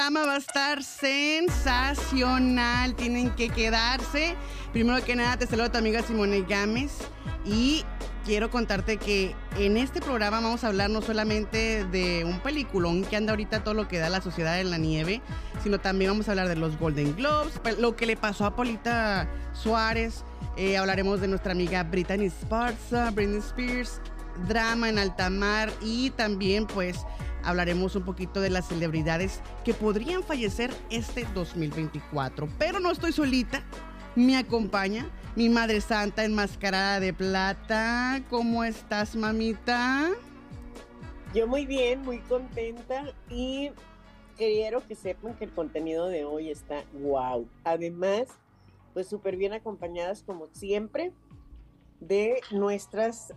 programa va a estar sensacional. Tienen que quedarse. Primero que nada, te saludo a tu amiga Simone Gámez. Y quiero contarte que en este programa vamos a hablar no solamente de un peliculón que anda ahorita todo lo que da la sociedad en la nieve, sino también vamos a hablar de los Golden Globes, lo que le pasó a Paulita Suárez. Hablaremos de nuestra amiga Britney Spears, drama en alta mar, y también pues hablaremos un poquito de las celebridades que podrían fallecer este 2024. Pero no estoy solita, me acompaña mi Madre Santa enmascarada de plata. ¿Cómo estás, mamita? Yo muy bien, muy contenta, y quiero que sepan que el contenido de hoy está wow. Además, pues súper bien acompañadas como siempre de nuestras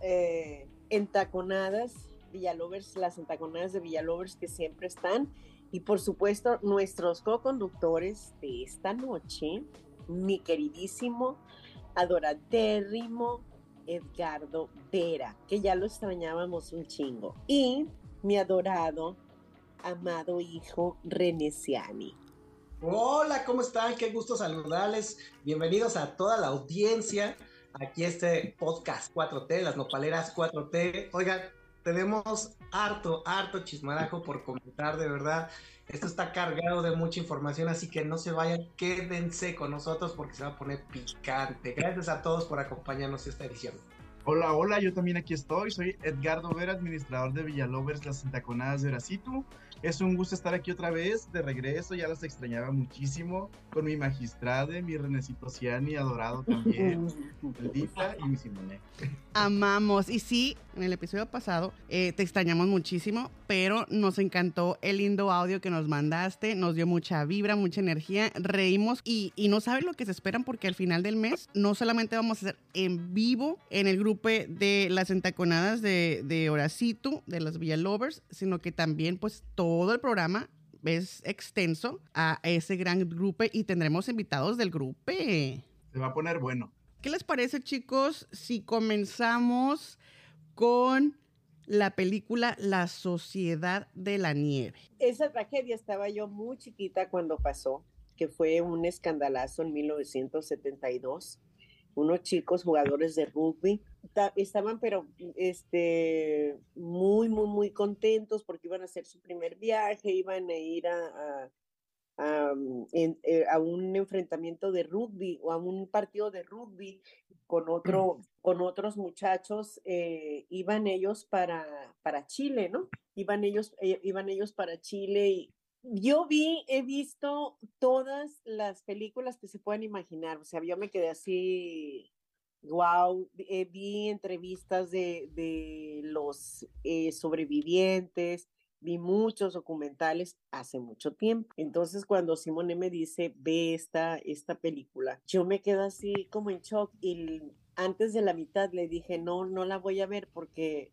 entaconadas Villalovers, las entaconadas de Villalovers que siempre están, y por supuesto nuestros co-conductores de esta noche, mi queridísimo, adoradérrimo Edgardo Vera, que ya lo extrañábamos un chingo, y mi adorado, amado hijo René Ciani. Hola, ¿cómo están? Qué gusto saludarles. Bienvenidos a toda la audiencia. Aquí este podcast 4T, las nopaleras 4T. Oigan, tenemos harto chismarajo por comentar, de verdad. Esto está cargado de mucha información, así que no se vayan, quédense con nosotros porque se va a poner picante. Gracias a todos por acompañarnos esta edición. Hola, yo también aquí estoy. Soy Edgardo Vera, administrador de Villalovers, las entaconadas de Horacitu. Es un gusto estar aquí otra vez, de regreso, ya las extrañaba muchísimo, con mi magistrade, mi Renecito Ciani, adorado también, Maldita, y mi Simone. Amamos, y sí, en el episodio pasado te extrañamos muchísimo, pero nos encantó el lindo audio que nos mandaste, nos dio mucha vibra, mucha energía, reímos, y no saben lo que se esperan, porque al final del mes no solamente vamos a hacer en vivo en el grupo de las entaconadas de Horacitu, de las Villalovers, sino que también pues todo el programa es extenso a ese gran grupo, y tendremos invitados del grupo. Se va a poner bueno. ¿Qué les parece, chicos, si comenzamos con la película La Sociedad de la Nieve? Esa tragedia estaba yo muy chiquita cuando pasó, que fue un escandalazo en 1972. Unos chicos jugadores de rugby estaban pero muy contentos porque iban a hacer su primer viaje, iban a ir a un enfrentamiento de rugby o a un partido de rugby con otros muchachos. Iban ellos para Chile, ¿no? Iban ellos para Chile, y he visto todas las películas que se puedan imaginar. O sea, yo me quedé así, wow. Vi entrevistas de los sobrevivientes, vi muchos documentales hace mucho tiempo. Entonces, cuando Simone me dice, ve esta película, yo me quedo así como en shock, y antes de la mitad le dije, no la voy a ver porque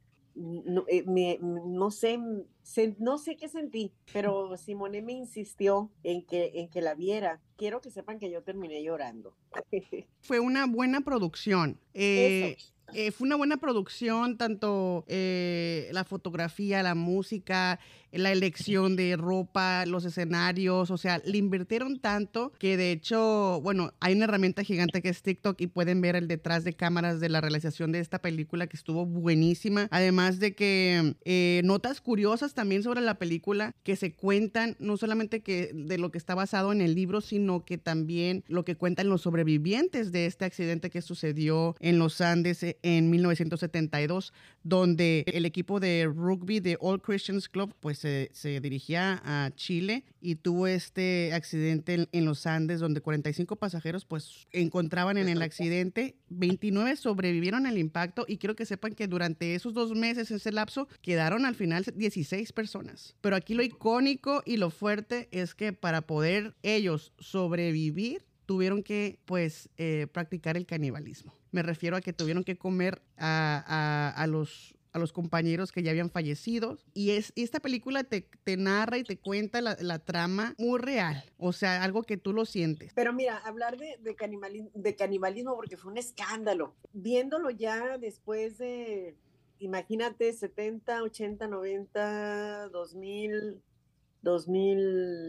no sé, no sé qué sentí, pero Simone me insistió en que la viera. Quiero que sepan que yo terminé llorando. Fue una buena producción. Fue una buena producción, tanto la fotografía, la música, la elección de ropa, los escenarios, o sea, le invirtieron tanto que de hecho, bueno, hay una herramienta gigante que es TikTok, y pueden ver el detrás de cámaras de la realización de esta película, que estuvo buenísima. Además de que notas curiosas también sobre la película que se cuentan, no solamente que de lo que está basado en el libro, sino que también lo que cuentan los sobrevivientes de este accidente que sucedió en los Andes en 1972, donde el equipo de rugby de All Christians Club pues se dirigía a Chile y tuvo este accidente en los Andes, donde 45 pasajeros pues encontraban en el accidente. 29 sobrevivieron al impacto, y quiero que sepan que durante esos 2 meses, ese lapso, quedaron al final 16 personas. Pero aquí lo icónico y lo fuerte es que para poder ellos sobrevivir, tuvieron que, pues, practicar el canibalismo. Me refiero a que tuvieron que comer a los compañeros que ya habían fallecido. Y esta película te narra y te cuenta la trama muy real. O sea, algo que tú lo sientes. Pero mira, hablar de canibalismo, porque fue un escándalo. Viéndolo ya después de, imagínate, 70, 80, 90, 2000,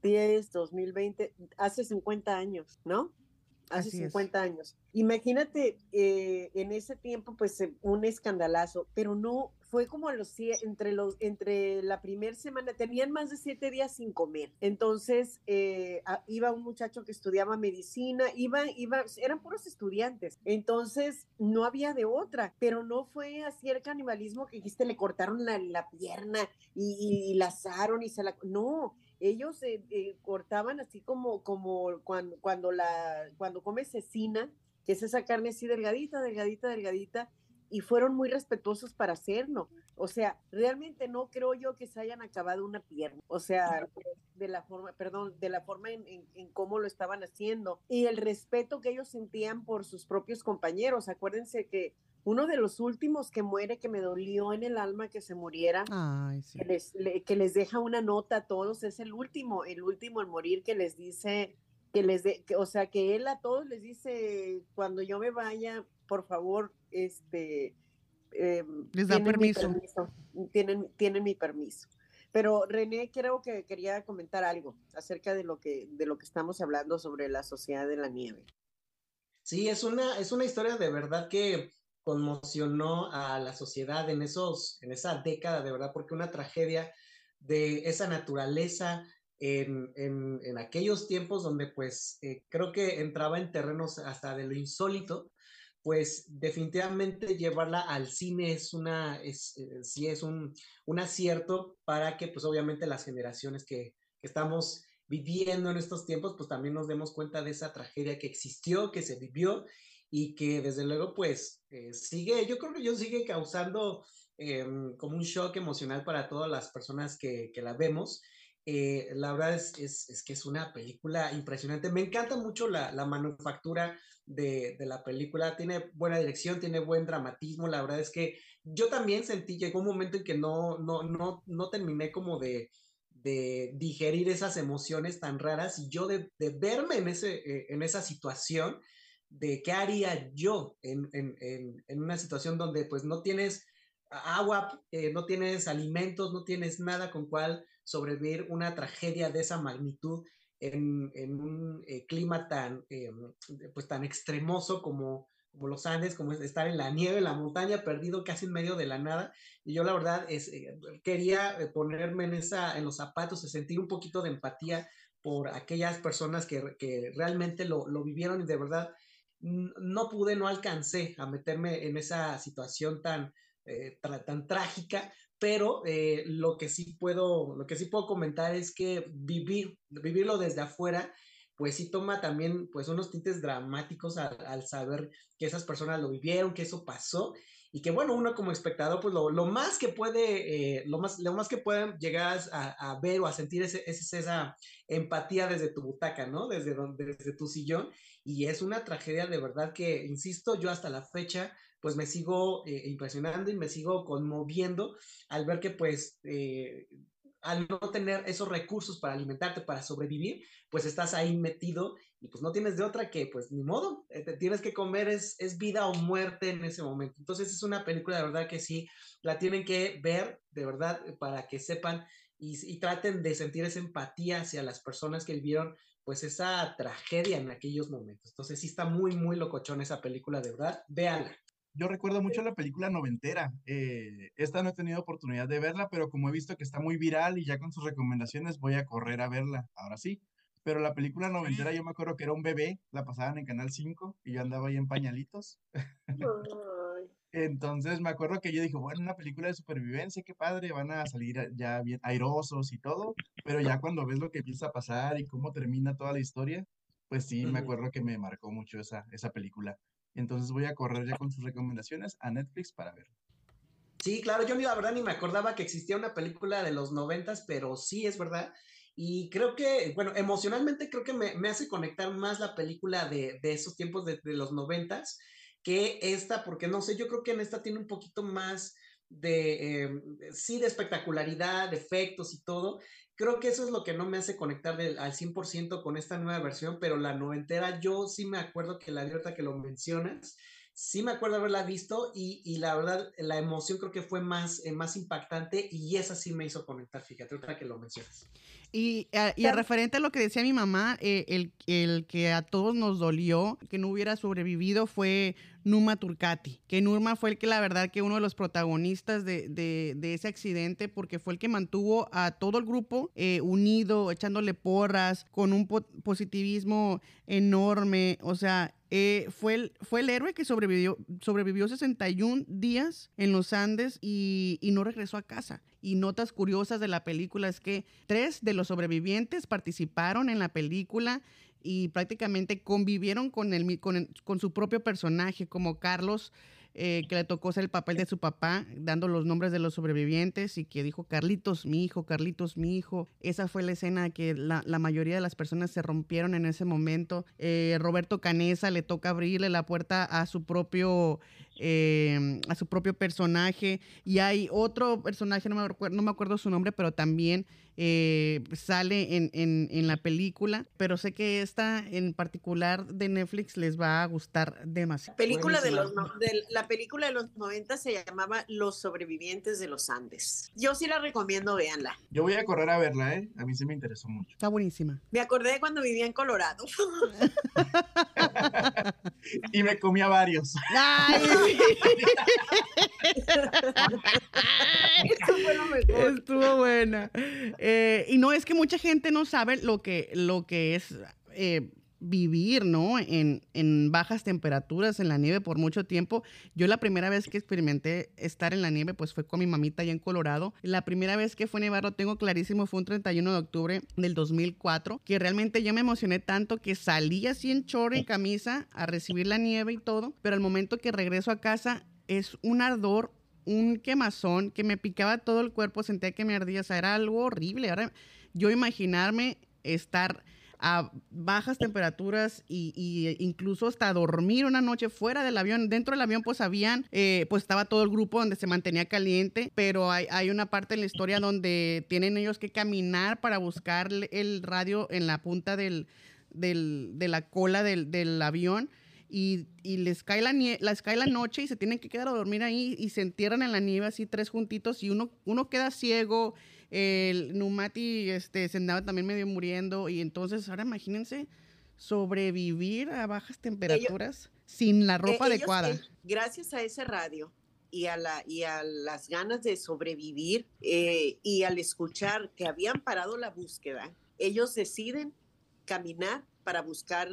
2020, hace 50 años, ¿no? Hace Así es. 50 años. Imagínate, en ese tiempo, pues un escandalazo, pero no, fue como entre la primera semana, tenían más de 7 días sin comer. Entonces, iba un muchacho que estudiaba medicina, eran puros estudiantes. Entonces, no había de otra, pero no fue así el canibalismo que dijiste, le cortaron la pierna y la asaron y no, ellos cortaban así como cuando comes cecina, que es esa carne así delgadita, delgadita, delgadita, y fueron muy respetuosos para hacerlo. O sea, realmente no creo yo que se hayan acabado una pierna. O sea, de la forma en cómo lo estaban haciendo y el respeto que ellos sentían por sus propios compañeros. Acuérdense que uno de los últimos que muere, que me dolió en el alma que se muriera, Ay, sí. que les deja una nota a todos, es el último en morir, que les dice, o sea, que él a todos les dice, cuando yo me vaya, por favor, Les da tienen mi permiso. permiso, tienen mi permiso. Pero René, creo que quería comentar algo acerca de lo que estamos hablando sobre la sociedad de la nieve. Sí, es una historia de verdad que conmocionó a la sociedad en esa década, de verdad, porque una tragedia de esa naturaleza en aquellos tiempos donde pues creo que entraba en terrenos hasta de lo insólito, pues definitivamente llevarla al cine sí es un acierto para que pues obviamente las generaciones que estamos viviendo en estos tiempos, pues también nos demos cuenta de esa tragedia que existió, que se vivió y que desde luego pues yo creo que sigue causando como un shock emocional para todas las personas que la vemos. La verdad es que es una película impresionante. Me encanta mucho la manufactura de la película. Tiene buena dirección, tiene buen dramatismo. La verdad es que yo también llegó un momento en que no terminé como de digerir esas emociones tan raras y yo de verme en esa situación de qué haría yo en una situación donde pues no tienes agua, no tienes alimentos, no tienes nada con cual sobrevivir una tragedia de esa magnitud en un clima pues tan extremoso como los Andes, como es estar en la nieve, en la montaña, perdido casi en medio de la nada. Y yo la verdad quería ponerme en los zapatos, sentir un poquito de empatía por aquellas personas que realmente lo vivieron y de verdad no pude, no alcancé a meterme en esa situación tan trágica, pero lo que sí puedo comentar es que vivirlo desde afuera, pues sí toma también pues unos tintes dramáticos al saber que esas personas lo vivieron, que eso pasó y que bueno, uno como espectador pues lo más que puede, lo más que pueden llegar a ver o a sentir es esa empatía desde tu butaca, ¿no? Desde tu sillón y es una tragedia de verdad que, insisto, yo hasta la fecha pues me sigo impresionando y me sigo conmoviendo al ver que pues al no tener esos recursos para alimentarte, para sobrevivir, pues estás ahí metido y pues no tienes de otra que pues ni modo, te tienes que comer, es vida o muerte en ese momento. Entonces es una película de verdad que sí, la tienen que ver de verdad para que sepan y traten de sentir esa empatía hacia las personas que vivieron pues esa tragedia en aquellos momentos. Entonces sí está muy, muy locochón esa película, de verdad, véanla. Yo recuerdo mucho la película noventera. Esta no he tenido oportunidad de verla, pero como he visto que está muy viral y ya con sus recomendaciones voy a correr a verla. Ahora sí. Pero la película noventera yo me acuerdo que era un bebé, la pasaban en Canal 5 y yo andaba ahí en pañalitos. Ay. Entonces me acuerdo que yo dije, bueno, una película de supervivencia, qué padre, van a salir ya bien airosos y todo, pero ya cuando ves lo que empieza a pasar y cómo termina toda la historia, pues sí, me acuerdo que me marcó mucho esa película. Entonces voy a correr ya con sus recomendaciones a Netflix para ver. Sí, claro, yo la verdad ni me acordaba que existía una película de los 90, pero sí es verdad. Y creo que, bueno, emocionalmente creo que me hace conectar más la película de esos tiempos de los 90 que esta, porque no sé, yo creo que en esta tiene un poquito más sí, de espectacularidad, de efectos y todo. Creo que eso es lo que no me hace conectar al 100% con esta nueva versión, pero la noventera yo sí me acuerdo que la vi ahorita que lo mencionas sí me acuerdo haberla visto y la verdad, la emoción creo que fue más impactante y esa sí me hizo conectar, fíjate, otra que lo mencionas. Y a referente a lo que decía mi mamá, el que a todos nos dolió que no hubiera sobrevivido fue Numa Turcati, que Numa fue el que la verdad que uno de los protagonistas de ese accidente, porque fue el que mantuvo a todo el grupo unido, echándole porras, con un positivismo enorme, o sea, fue el héroe que sobrevivió 61 días en los Andes y no regresó a casa. Y notas curiosas de la película es que 3 de los sobrevivientes participaron en la película y prácticamente convivieron con su propio personaje, como Carlos, que le tocó ser el papel de su papá, dando los nombres de los sobrevivientes y que dijo Carlitos, mi hijo, Carlitos, mi hijo. Esa fue la escena que la mayoría de las personas se rompieron en ese momento. Roberto Canessa le toca abrirle la puerta a su propio personaje, y hay otro personaje, no me acuerdo su nombre, pero también sale en la película, pero sé que esta en particular de Netflix les va a gustar demasiado. La película de los 90 se llamaba Los sobrevivientes de los Andes. Yo sí la recomiendo, véanla. Yo voy a correr a verla, a mí sí me interesó mucho. Está buenísima. Me acordé de cuando vivía en Colorado. Y me comía varios. ¡Ay! Eso fue lo mejor. Estuvo buena. Y no, es que mucha gente no sabe lo que es vivir, ¿no? En bajas temperaturas, en la nieve por mucho tiempo. Yo la primera vez que experimenté estar en la nieve, pues fue con mi mamita allá en Colorado. La primera vez que fue a nevar, lo tengo clarísimo, fue un 31 de octubre del 2004, que realmente yo me emocioné tanto que salí así en short y camisa a recibir la nieve y todo, pero al momento que regreso a casa es un ardor, un quemazón que me picaba todo el cuerpo, sentía que me ardía, o sea, era algo horrible. Ahora, yo imaginarme estar a bajas temperaturas y incluso hasta dormir una noche fuera del avión. Dentro del avión pues estaba todo el grupo donde se mantenía caliente, pero hay una parte en la historia donde tienen ellos que caminar para buscar el radio en la punta de la cola del avión. Y les cae la noche y se tienen que quedar a dormir ahí y se entierran en la nieve así 3 juntitos y uno queda ciego. El Numati se andaba también medio muriendo, y entonces ahora imagínense sobrevivir a bajas temperaturas sin la ropa adecuada. Gracias a ese radio y a las ganas de sobrevivir y al escuchar que habían parado la búsqueda, ellos deciden caminar para buscar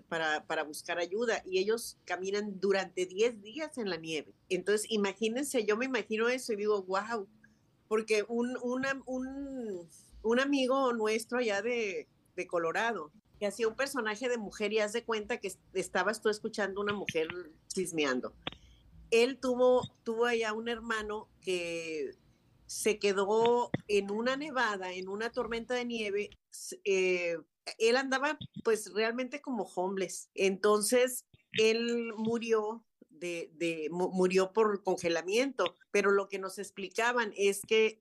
ayuda, y ellos caminan durante 10 días en la nieve. Entonces, imagínense, yo me imagino eso y digo, wow, porque un amigo nuestro allá de Colorado, que hacía un personaje de mujer, y haz de cuenta que estabas tú escuchando una mujer chismeando. Él tuvo allá un hermano que se quedó en una nevada, en una tormenta de nieve. Él andaba pues realmente como homeless. Entonces él murió murió por congelamiento, pero lo que nos explicaban es que,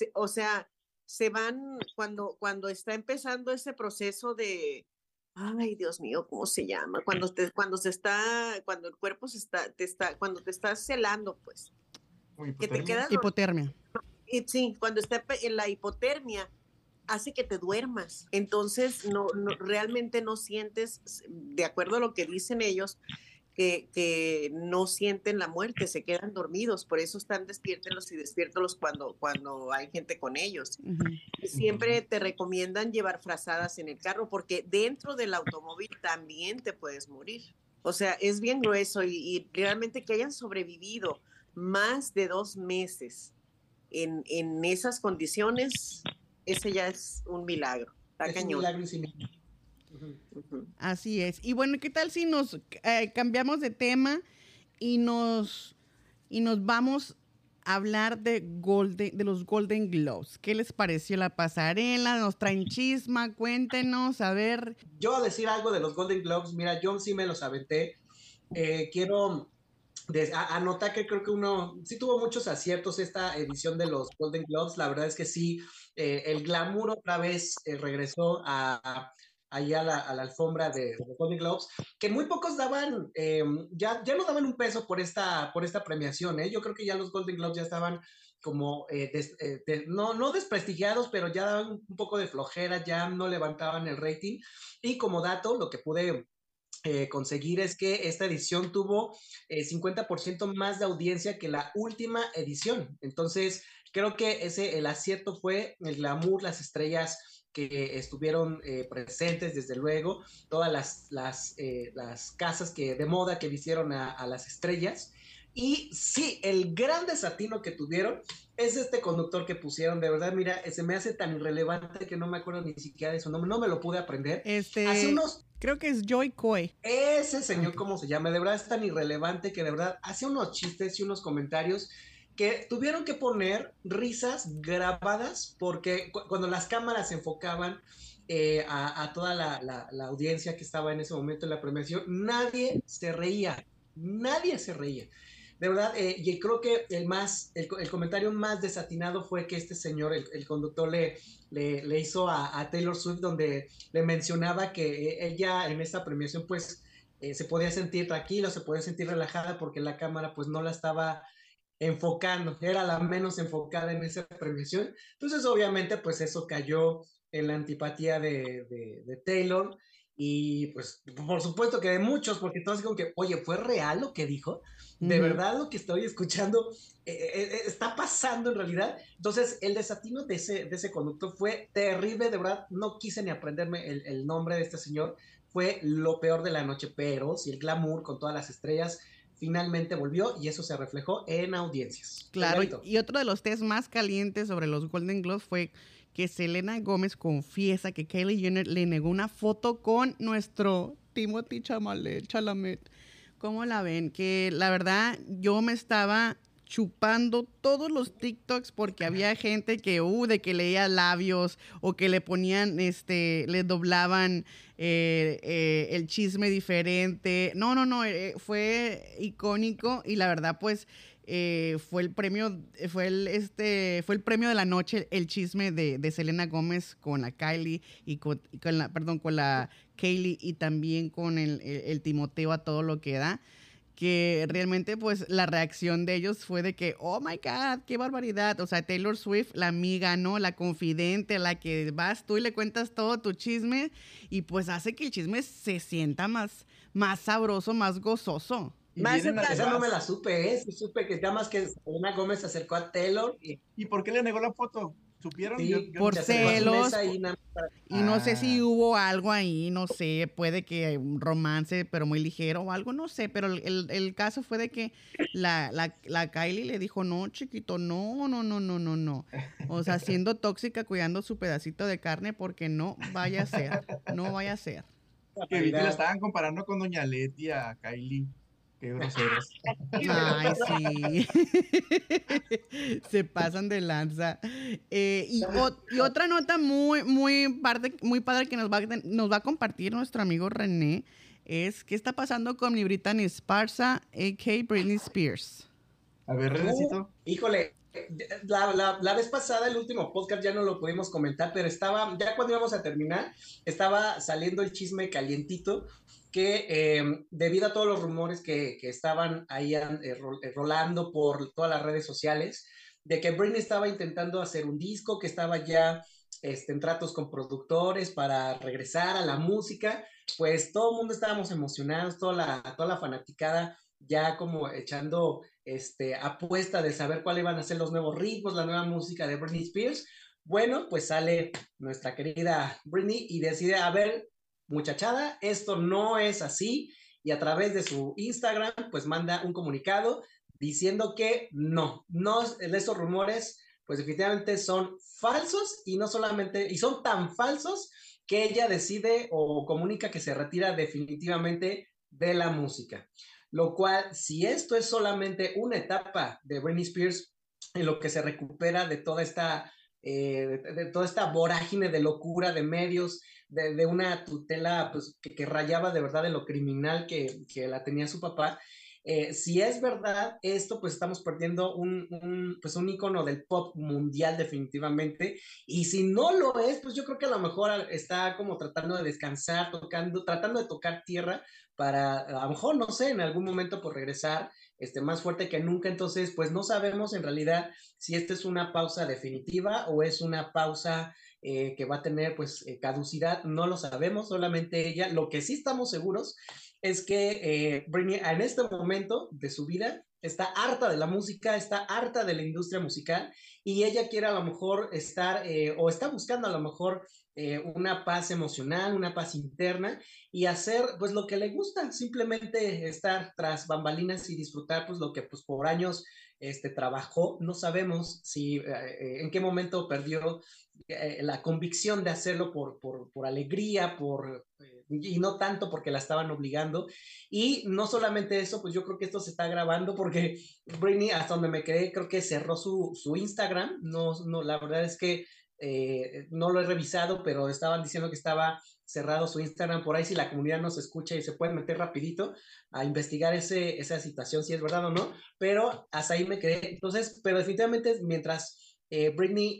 se van cuando está empezando ese proceso de, ay, Dios mío, ¿cómo se llama? Cuando el cuerpo cuando te estás celando, pues. Que te quedas hipotermia. Sí, cuando está en la hipotermia, hace que te duermas. Entonces, realmente no sientes, de acuerdo a lo que dicen ellos, que no sienten la muerte, se quedan dormidos, por eso están despiértenlos cuando hay gente con ellos. Uh-huh. Siempre te recomiendan llevar frazadas en el carro, porque dentro del automóvil también te puedes morir. O sea, es bien grueso, y realmente que hayan sobrevivido más de 2 meses en esas condiciones, ese ya es un milagro. Está cañón. Así es. Y bueno, ¿qué tal si nos cambiamos de tema y nos vamos a hablar de los Golden Globes? ¿Qué les pareció la pasarela? ¿Nos traen chisma? Cuéntenos, a ver. Yo a decir algo de los Golden Globes, mira, yo sí me los aventé. Quiero anotar que creo que sí tuvo muchos aciertos esta edición de los Golden Globes. La verdad es que sí, el glamour otra vez regresó a ahí a la alfombra de Golden Globes, que muy pocos daban, ya no daban un peso por esta premiación, ¿eh? Yo creo que ya los Golden Globes ya estaban como, no desprestigiados, pero ya daban un poco de flojera, ya no levantaban el rating. Y como dato, lo que pude conseguir es que esta edición tuvo 50% más de audiencia que la última edición. Entonces, creo que el acierto fue el glamour, las estrellas que estuvieron presentes, desde luego, todas las casas de moda que vistieron a las estrellas. Y sí, el gran desatino que tuvieron es este conductor que pusieron. De verdad, mira, se me hace tan irrelevante que no me acuerdo ni siquiera de su nombre, no me lo pude aprender. Hace unos... Creo que es Joy Coy. Ese señor, ¿cómo se llama? De verdad es tan irrelevante que de verdad hace unos chistes y unos comentarios que tuvieron que poner risas grabadas porque cuando las cámaras se enfocaban a toda la audiencia que estaba en ese momento en la premiación, nadie se reía. De verdad, y creo que el comentario más desatinado fue que este señor, el conductor, le hizo a Taylor Swift, donde le mencionaba que ella en esta premiación pues se podía sentir tranquila, se podía sentir relajada porque la cámara pues no la estaba enfocando, era la menos enfocada en esa premiación. Entonces obviamente pues eso cayó en la antipatía de Taylor, y pues por supuesto que de muchos, porque todos como que, oye, ¿fue real lo que dijo? ¿De verdad lo que estoy escuchando está pasando en realidad? Entonces el desatino de ese conductor fue terrible, de verdad, no quise ni aprenderme el nombre de este señor, fue lo peor de la noche, pero sí el glamour con todas las estrellas finalmente volvió y eso se reflejó en audiencias. Claro, y otro de los test más calientes sobre los Golden Globes fue que Selena Gómez confiesa que Kylie Jenner le negó una foto con nuestro Timothée Chalamet. ¿Cómo la ven? Que la verdad yo me estaba chupando todos los TikToks porque había gente que, de que leía labios o que le ponían, le doblaban el chisme diferente. No, fue icónico y la verdad, pues, fue el premio de la noche, el chisme de Selena Gómez con la Kylie y con la Kaylee y también con el Timoteo a todo lo que da, que realmente pues la reacción de ellos fue de que, oh my God, qué barbaridad. O sea, Taylor Swift, la amiga, ¿no? La confidente, la que vas tú y le cuentas todo tu chisme y pues hace que el chisme se sienta más sabroso, más gozoso. Esa no me la supe, supe que nada más que Selena Gómez se acercó a Taylor. ¿Y por qué le negó la foto? ¿Supieron? Sí, por celos. Y no sé si Ah. hubo algo ahí, no sé, puede que un romance, pero muy ligero o algo, no sé. Pero el caso fue de que la Kylie le dijo, no, chiquito, no. O sea, siendo tóxica, cuidando su pedacito de carne, porque no vaya a ser. Que vi que la estaban comparando con Doña Leti a Kylie. Qué groseros. Ay, sí. Se pasan de lanza. Y otra nota muy padre que nos va a compartir nuestro amigo René es qué está pasando con mi Britney Esparza, a.k.a. Britney Spears. A ver, Renecito. Híjole, la vez pasada, el último podcast ya no lo pudimos comentar, pero ya cuando íbamos a terminar, estaba saliendo el chisme calientito que debido a todos los rumores que estaban ahí rolando por todas las redes sociales, de que Britney estaba intentando hacer un disco, que estaba ya en tratos con productores para regresar a la música, pues todo el mundo estábamos emocionados, toda la fanaticada ya como echando apuesta de saber cuáles iban a ser los nuevos ritmos, la nueva música de Britney Spears. Bueno, pues sale nuestra querida Britney y decide, a ver, muchachada, esto no es así, y a través de su Instagram pues manda un comunicado diciendo que no, esos rumores pues definitivamente son falsos, y no solamente, y son tan falsos que ella decide o comunica que se retira definitivamente de la música. Lo cual, si esto es solamente una etapa de Britney Spears en lo que se recupera de toda esta vorágine de locura de medios, de una tutela pues, que rayaba de verdad en lo criminal que la tenía su papá, si es verdad esto, pues estamos perdiendo pues un ícono del pop mundial definitivamente, y si no lo es, pues yo creo que a lo mejor está como tratando de descansar, tratando de tocar tierra para a lo mejor, no sé, en algún momento por regresar más fuerte que nunca. Entonces pues no sabemos en realidad si esta es una pausa definitiva o es una pausa que va a tener pues caducidad, no lo sabemos, solamente ella. Lo que sí estamos seguros es que Britney en este momento de su vida está harta de la música, está harta de la industria musical, y ella quiere a lo mejor estar o está buscando a lo mejor una paz emocional, una paz interna, y hacer pues lo que le gusta, simplemente estar tras bambalinas y disfrutar pues lo que pues por años trabajó. No sabemos si en qué momento perdió la convicción de hacerlo por alegría, y no tanto porque la estaban obligando. Y no solamente eso, pues yo creo que esto se está grabando porque Britney, hasta donde me quedé, creo que cerró su Instagram. No, la verdad es que no lo he revisado, pero estaban diciendo que estaba cerrado su Instagram. Por ahí, si la comunidad nos escucha y se pueden meter rapidito a investigar esa situación, si es verdad o no, pero hasta ahí me quedé. Entonces, pero definitivamente mientras Britney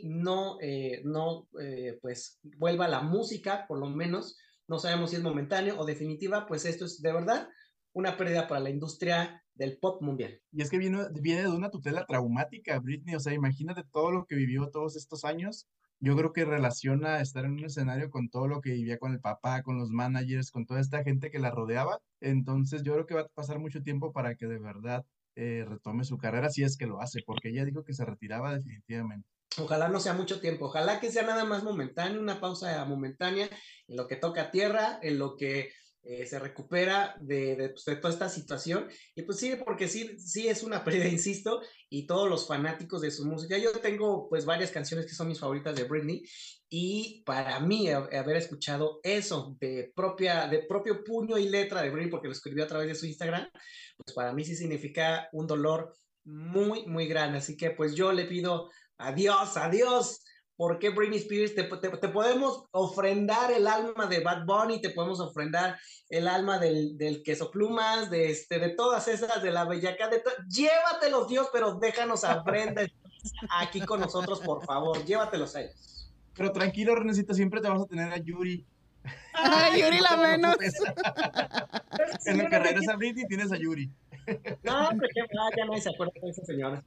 pues vuelva a la música, por lo menos, no sabemos si es momentáneo o definitiva, pues esto es de verdad una pérdida para la industria del pop mundial. Y es que viene de una tutela traumática, Britney, o sea, imagínate todo lo que vivió todos estos años. Yo creo que relaciona estar en un escenario con todo lo que vivía con el papá, con los managers, con toda esta gente que la rodeaba. Entonces yo creo que va a pasar mucho tiempo para que de verdad retome su carrera, si es que lo hace, porque ella dijo que se retiraba definitivamente. Ojalá no sea mucho tiempo, ojalá que sea nada más momentáneo, una pausa momentánea en lo que toca tierra, en lo que se recupera pues, de toda esta situación. Y pues sí, porque sí es una pérdida, insisto, y todos los fanáticos de su música. Yo tengo pues varias canciones que son mis favoritas de Britney, y para mí haber escuchado eso de propio puño y letra de Britney, porque lo escribió a través de su Instagram, pues para mí sí significa un dolor muy, muy grande. Así que pues yo le pido adiós, adiós. ¿Por qué Britney Spears? Te podemos ofrendar el alma de Bad Bunny, te podemos ofrendar el alma del Queso Plumas, de todas esas, de la Bellaca, llévatelos, Dios, pero déjanos a Brenda aquí con nosotros, por favor, llévatelos a ellos. Pero tranquilo, Renecita, siempre te vas a tener a Yuri. Ay, Yuri la menos. En lo que regresa Britney tienes a Yuri. No, pero ya nadie se acuerda de esa señora.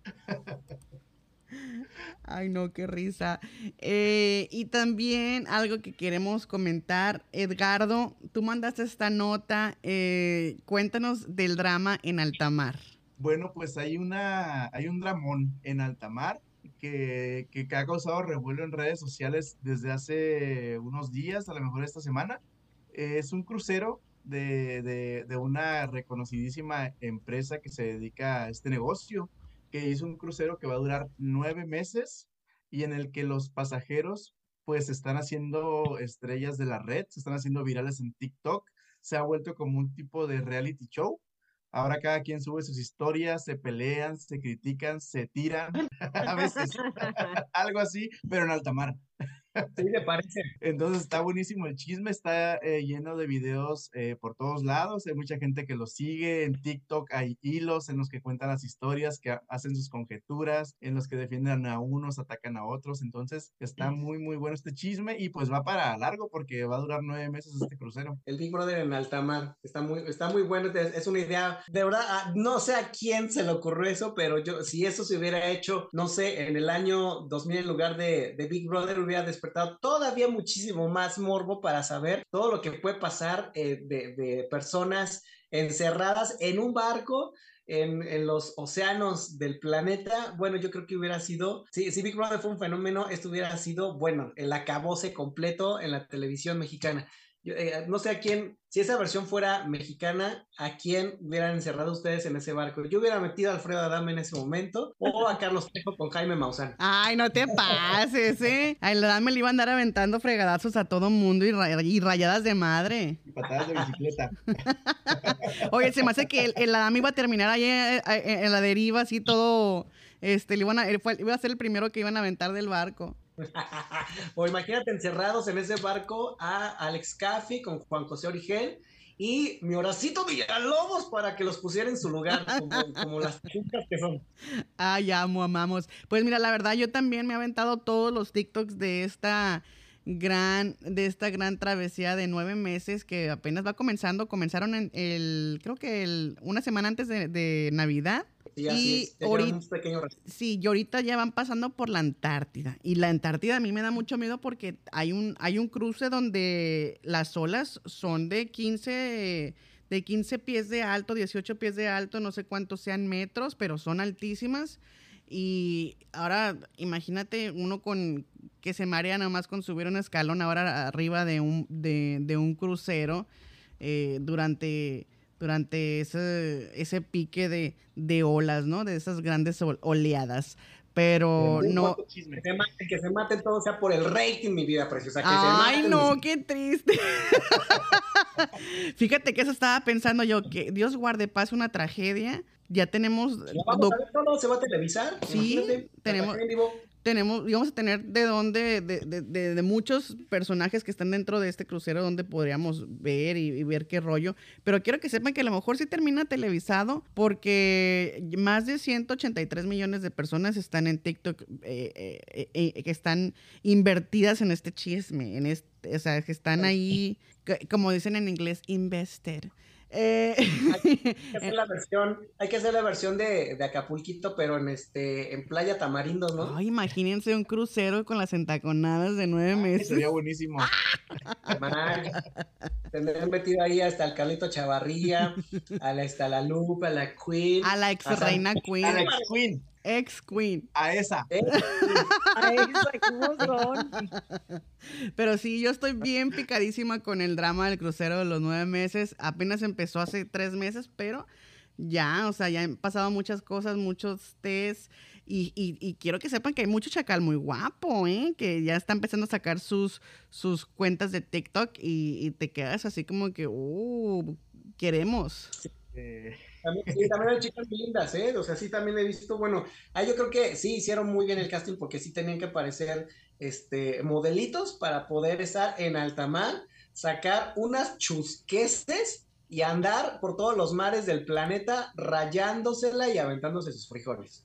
Ay, no, qué risa. Y también algo que queremos comentar, Edgardo, tú mandaste esta nota, cuéntanos del drama en alta mar. Bueno, pues hay un dramón en alta mar que ha causado revuelo en redes sociales desde hace unos días, a lo mejor esta semana. Es un crucero de una reconocidísima empresa que se dedica a este negocio, que hizo un crucero que va a durar 9 meses y en el que los pasajeros pues están haciendo estrellas de la red, se están haciendo virales en TikTok, se ha vuelto como un tipo de reality show. Ahora cada quien sube sus historias, se pelean, se critican, se tiran, a veces algo así, pero en alta mar. Sí, me parece. Entonces está buenísimo el chisme, está lleno de videos por todos lados, hay mucha gente que lo sigue, en TikTok hay hilos en los que cuentan las historias, que hacen sus conjeturas, en los que defienden a unos, atacan a otros. Entonces está muy muy bueno este chisme y pues va para largo porque va a durar 9 meses este crucero. El Big Brother en alta mar, está muy bueno, es una idea, de verdad, no sé a quién se le ocurrió eso, pero si eso se hubiera hecho, no sé, en el año 2000 en lugar de Big Brother, hubiera despertado todavía muchísimo más morbo para saber todo lo que puede pasar de personas encerradas en un barco en los océanos del planeta. Bueno, yo creo que hubiera sido, si Big Brother fue un fenómeno, esto hubiera sido, bueno, el acabose completo en la televisión mexicana. No sé a quién, si esa versión fuera mexicana, ¿a quién hubieran encerrado ustedes en ese barco? Yo hubiera metido a Alfredo Adame en ese momento, o a Carlos Trejo con Jaime Maussan. Ay, no te pases, ¿eh? A el Adame le iba a andar aventando fregadazos a todo mundo y rayadas de madre. Y patadas de bicicleta. Oye, se me hace que el Adame iba a terminar ahí en la deriva, así todo, iba a ser el primero que iban a aventar del barco. O imagínate encerrados en ese barco a Alex Caffey con Juan José Origel y mi Horacito Villalobos para que los pusiera en su lugar, como las chicas que son. Ay, amamos. Pues mira, la verdad, yo también me he aventado todos los TikToks de esta gran travesía de 9 meses que apenas va comenzando. Comenzaron creo que una semana antes de Navidad. Sí, así es. Ahorita, un pequeño... sí, y ahorita ya van pasando por la Antártida. Y la Antártida a mí me da mucho miedo porque hay un cruce donde las olas son de 15 pies de alto, 18 pies de alto, no sé cuántos sean metros, pero son altísimas. Y ahora imagínate uno que se marea nada más con subir un escalón ahora arriba de un crucero durante ese pique de olas, ¿no? De esas grandes oleadas. Pero no... Que se maten todos, sea por el rating, mi vida preciosa. Ay, no, qué triste. Fíjate que eso estaba pensando yo, que Dios guarde, pase una tragedia. Ya tenemos... Vamos a ver cómo se va a televisar. Sí, íbamos a tener de muchos personajes que están dentro de este crucero donde podríamos ver y ver qué rollo. Pero quiero que sepan que a lo mejor sí termina televisado porque más de 183 millones de personas están en TikTok que están invertidas en este chisme, o sea, que están ahí, como dicen en inglés, invested. Hay que hacer la versión de Acapulquito, pero en Playa Tamarindo, ¿no? Ay, imagínense un crucero con las entaconadas de 9 meses. Sería buenísimo. Tendrán metido ahí hasta el Carlito Chavarría, a la Lupe, a la Queen. A la ex reina Queen. A la ex Queen. Ex Queen. A esa. A esa, ¿cómo son? Pero sí, yo estoy bien picadísima con el drama del crucero de los 9 meses. Apenas empezó hace 3 meses, pero ya, o sea, ya han pasado muchas cosas, muchos tests. Y quiero que sepan que hay mucho chacal muy guapo, que ya está empezando a sacar sus cuentas de TikTok y te quedas así como que, queremos. También hay chicas lindas, o sea, sí también he visto, bueno, yo creo que sí hicieron muy bien el casting porque sí tenían que parecer modelitos para poder estar en alta mar, sacar unas chusqueses y andar por todos los mares del planeta rayándosela y aventándose sus frijoles.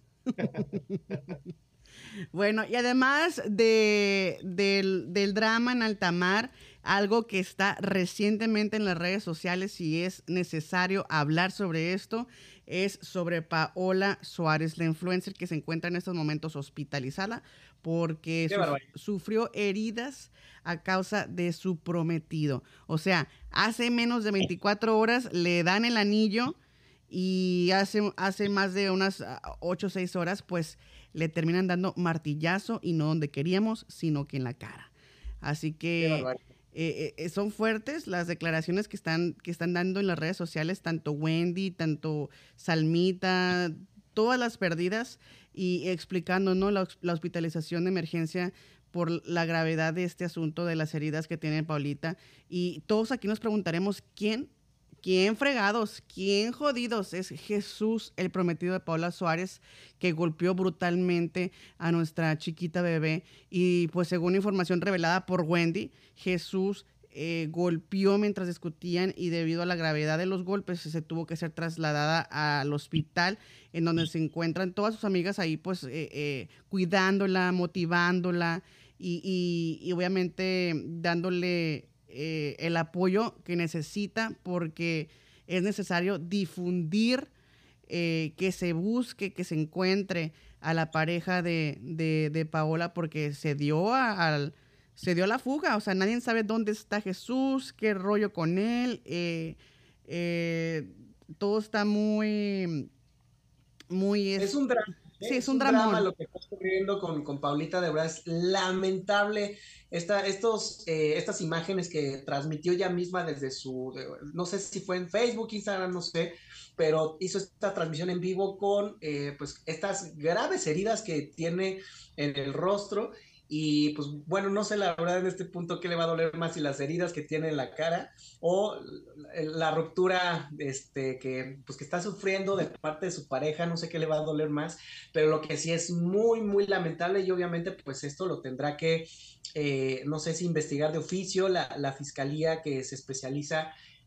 Bueno, y además del drama en alta mar, algo que está recientemente en las redes sociales y es necesario hablar sobre esto, es sobre Paola Suárez, la influencer que se encuentra en estos momentos hospitalizada porque sufrió heridas a causa de su prometido. O sea, hace menos de 24 horas le dan el anillo y hace más de unas 8 o 6 horas, pues le terminan dando martillazo y no donde queríamos, sino que en la cara. Así que son fuertes las declaraciones que están dando en las redes sociales, tanto Wendy, tanto Salmita, todas las perdidas y explicando, ¿no?, la hospitalización de emergencia por la gravedad de este asunto de las heridas que tiene Paulita. Y todos aquí nos preguntaremos quién fregados, quién jodidos es Jesús, el prometido de Paola Suárez, que golpeó brutalmente a nuestra chiquita bebé. Y pues según información revelada por Wendy, Jesús golpeó mientras discutían y debido a la gravedad de los golpes se tuvo que ser trasladada al hospital en donde se encuentran todas sus amigas ahí pues cuidándola, motivándola y obviamente dándole el apoyo que necesita porque es necesario difundir que se busque, que se encuentre a la pareja de Paola porque se dio a la fuga, o sea, nadie sabe dónde está Jesús, qué rollo con él, todo está muy... Es un drama. Sí, es un drama lo que está ocurriendo con Paulita, de verdad es lamentable. Estas imágenes que transmitió ella misma desde no sé si fue en Facebook, Instagram, no sé, pero hizo esta transmisión en vivo con pues estas graves heridas que tiene en el rostro. Y pues bueno, no sé la verdad en este punto qué le va a doler más, si las heridas que tiene en la cara o la ruptura que está sufriendo de parte de su pareja, no sé qué le va a doler más, pero lo que sí es muy, muy lamentable y obviamente pues esto lo tendrá que, no sé si investigar de oficio la fiscalía que se especializa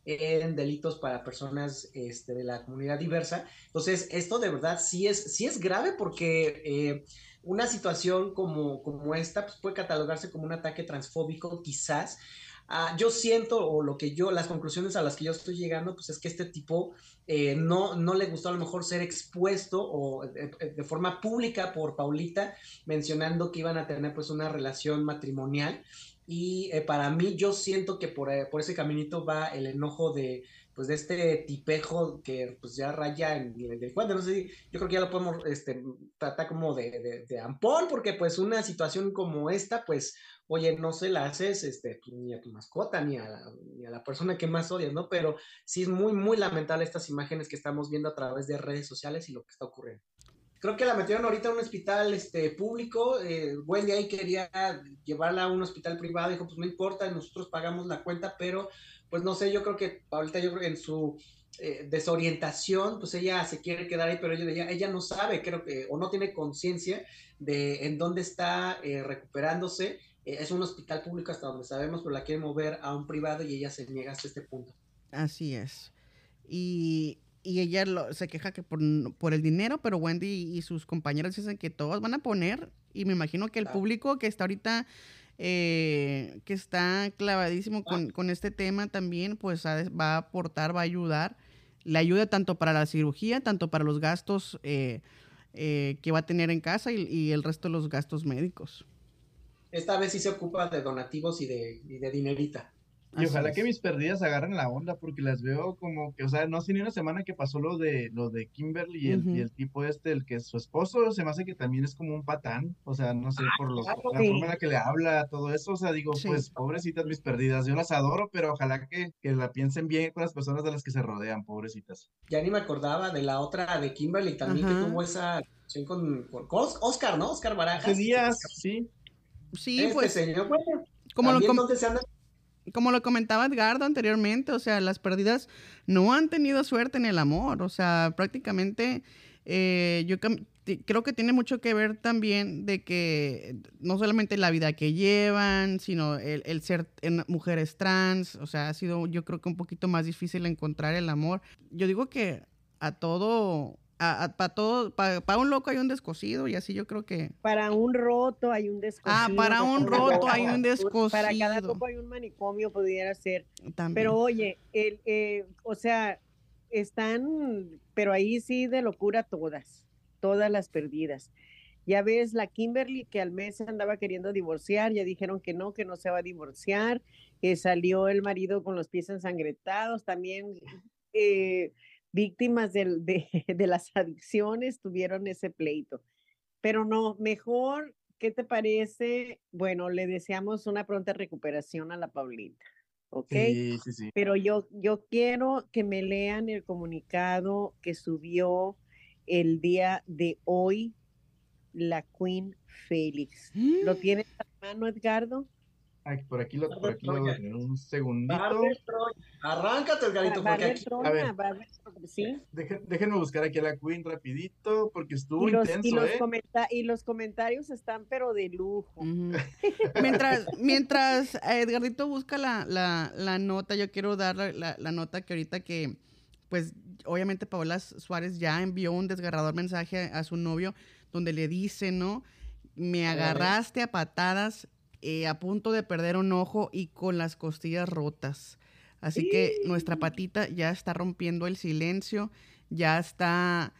en delitos para personas de la comunidad diversa. Entonces, esto de verdad sí es grave porque una situación como esta pues, puede catalogarse como un ataque transfóbico, quizás. Yo siento, o las conclusiones a las que yo estoy llegando, pues es que este tipo no le gustó a lo mejor ser expuesto o de forma pública por Paulita, mencionando que iban a tener pues una relación matrimonial. Y para mí yo siento que por ese caminito va el enojo pues de este tipejo que pues ya raya en el delincuente. No sé si, yo creo que ya lo podemos tratar como de ampón, porque pues una situación como esta, pues oye, no se la haces pues, ni a tu mascota, ni a la persona que más odias, ¿no? Pero sí es muy, muy lamentable estas imágenes que estamos viendo a través de redes sociales y lo que está ocurriendo. Creo que la metieron ahorita en un hospital público. Wendy ahí quería llevarla a un hospital privado. Dijo, pues no importa, nosotros pagamos la cuenta, pero pues no sé, yo creo que ahorita en su desorientación, pues ella se quiere quedar ahí, pero ella no sabe, creo que, o no tiene conciencia de en dónde está recuperándose. Es un hospital público hasta donde sabemos, pero la quiere mover a un privado y ella se niega hasta este punto. Así es. Y ella se queja que por el dinero, pero Wendy y sus compañeros dicen que todos van a poner, y me imagino que el público que está ahorita, que está clavadísimo con este tema también, pues va a aportar, va a ayudar. Le ayuda tanto para la cirugía, tanto para los gastos que va a tener en casa y el resto de los gastos médicos. Esta vez sí se ocupa de donativos y de dinerita. Y ojalá que mis perdidas agarren la onda, porque las veo como que, o sea, no hace ni una semana que pasó lo de Kimberly y el tipo el que es su esposo, se me hace que también es como un patán, o sea, no sé, por la forma en la que le habla, todo eso, o sea, digo, pues, pobrecitas mis perdidas, yo las adoro, pero ojalá que la piensen bien con las personas de las que se rodean, pobrecitas. Ya ni me acordaba de la otra de Kimberly también, que tuvo esa con Oscar, ¿no? Oscar Barajas. Hace días, sí. Sí, pues, señor, bueno, como lo comentaba Edgardo anteriormente, o sea, las perdidas no han tenido suerte en el amor, o sea, prácticamente yo creo que tiene mucho que ver también de que no solamente la vida que llevan, sino el ser mujeres trans, o sea, ha sido yo creo que un poquito más difícil encontrar el amor. Yo digo que para un loco hay un descosido y así yo creo que... Para un roto hay un descosido. Para un roto hay un descosido. Para cada loco hay un manicomio, pudiera ser. También. Pero oye, o sea, están, pero ahí sí de locura todas las perdidas. Ya ves, la Kimberly que al mes se andaba queriendo divorciar, ya dijeron que no se va a divorciar, salió el marido con los pies ensangrentados, también... víctimas de las adicciones tuvieron ese pleito. Pero no, mejor, ¿qué te parece? Bueno, le deseamos una pronta recuperación a la Paulita, ¿ok? Sí. Pero yo quiero que me lean el comunicado que subió el día de hoy la Queen Félix. ¿Lo tienes a mano, Edgardo? Por aquí lo en un segundito. Arráncate, Edgarito, porque aquí... A ver, ¿sí? Déjenme buscar aquí a la Queen rapidito, porque estuvo intenso, y los comentarios están pero de lujo. Mientras Edgardito busca la nota, yo quiero dar la nota que ahorita que, pues, obviamente Paola Suárez ya envió un desgarrador mensaje a su novio, donde le dice, ¿no? Me agarraste a patadas, a punto de perder un ojo y con las costillas rotas. Así que nuestra patita ya está rompiendo el silencio, ya está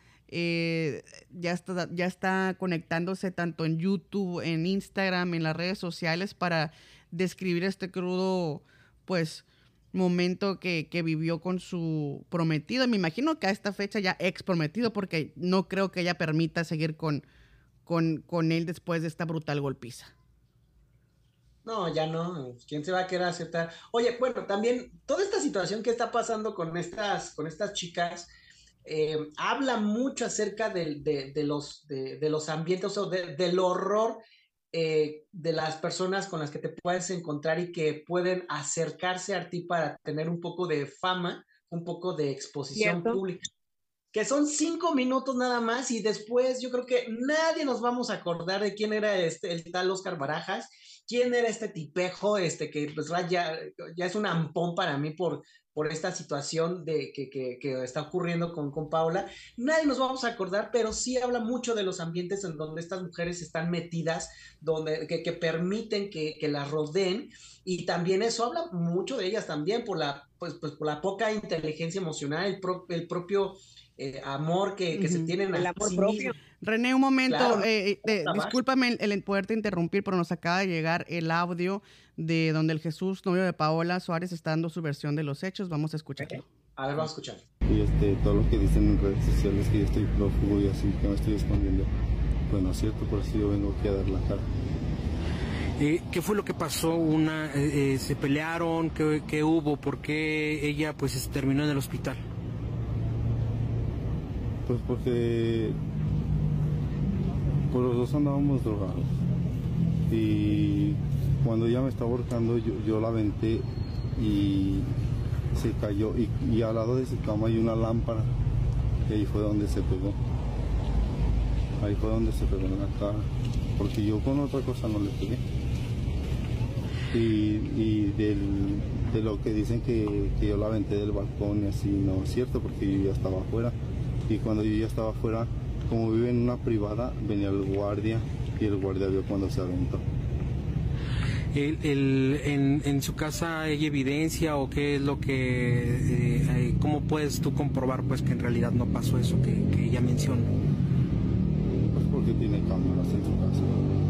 conectándose tanto en YouTube, en Instagram, en las redes sociales para describir este crudo, pues, momento que vivió con su prometido. Me imagino que a esta fecha ya ex prometido, porque no creo que ella permita seguir con él después de esta brutal golpiza. No, ya no. ¿Quién se va a querer aceptar? Oye, bueno, también toda esta situación que está pasando con estas chicas habla mucho acerca de los ambientes, o del horror de las personas con las que te puedes encontrar y que pueden acercarse a ti para tener un poco de fama, un poco de exposición pública. Que son 5 minutos nada más y después yo creo que nadie nos vamos a acordar de quién era el tal Oscar Barajas, quién era este tipejo, que pues ya es un ampón para mí por por esta situación que está ocurriendo con Paula. Nadie nos vamos a acordar, pero sí habla mucho de los ambientes en donde estas mujeres están metidas, que permiten que las rodeen, y también eso habla mucho de ellas también por por la poca inteligencia emocional, el propio amor que se tienen El a amor sí propio. mismos. René, un momento, Claro, discúlpame el poderte interrumpir, pero nos acaba de llegar el audio de donde el Jesús, novio de Paola Suárez, está dando su versión de los hechos. Vamos a escucharlo. A ver, vamos a escuchar. Y todo lo que dicen en redes sociales que yo estoy prófugo y así, que me estoy escondiendo, pues no es cierto, por eso yo vengo aquí a dar la cara. ¿Qué fue lo que pasó? ¿Se pelearon? ¿Qué hubo? ¿Por qué ella pues terminó en el hospital? Pues porque pues los dos andábamos drogados, y cuando ella me estaba ahorcando yo la aventé y se cayó, y al lado de su cama hay una lámpara, y ahí fue donde se pegó. Ahí fue donde se pegó en la cara, porque yo con otra cosa no le pegué. Y de lo que dicen que yo la aventé del balcón y así, no es cierto, porque yo ya estaba afuera. Y cuando yo ya estaba afuera, como vive en una privada, venía el guardia, y el guardia vio cuando se aventó. ¿En su casa hay evidencia o qué es lo que... cómo puedes tú comprobar pues que en realidad no pasó eso que ella menciona? Pues porque tiene cámaras en su casa.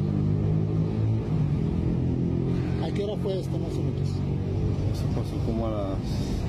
¿A qué hora fue esto más o menos? Eso pasó como a las...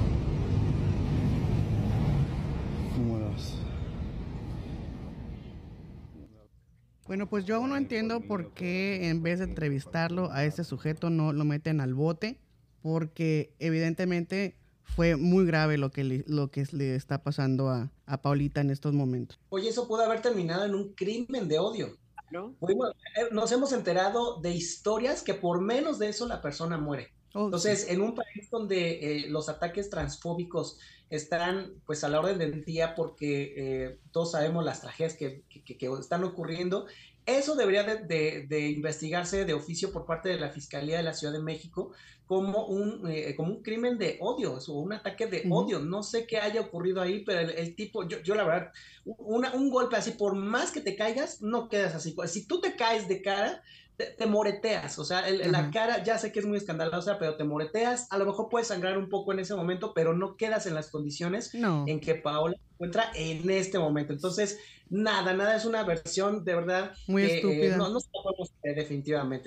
Bueno, pues yo aún no entiendo por qué en vez de entrevistarlo a ese sujeto no lo meten al bote, porque evidentemente fue muy grave lo que le está pasando a Paulita en estos momentos. Oye, eso pudo haber terminado en un crimen de odio, ¿no? Nos hemos enterado de historias que por menos de eso la persona muere. Entonces, en un país donde los ataques transfóbicos están pues a la orden del día, porque todos sabemos las tragedias que están ocurriendo, eso debería de investigarse de oficio por parte de la Fiscalía de la Ciudad de México como un crimen de odio, o un ataque de odio. No sé qué haya ocurrido ahí, pero el tipo, yo la verdad, un golpe así, por más que te caigas, no quedas así. Si tú te caes de cara, te moreteas, o sea, la cara, ya sé que es muy escandalosa, pero te moreteas, a lo mejor puedes sangrar un poco en ese momento, pero no quedas en las condiciones en que Paola se encuentra en este momento. Entonces, nada, es una versión de verdad muy estúpida. No se la podemos creer, definitivamente,